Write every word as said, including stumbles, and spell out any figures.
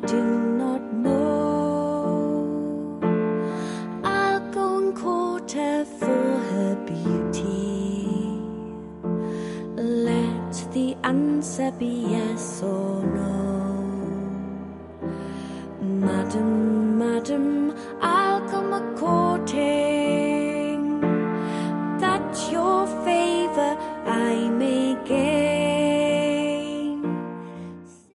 do not know. I'll go and court her for her beauty. Let the answer be yes or no. Madam, madam,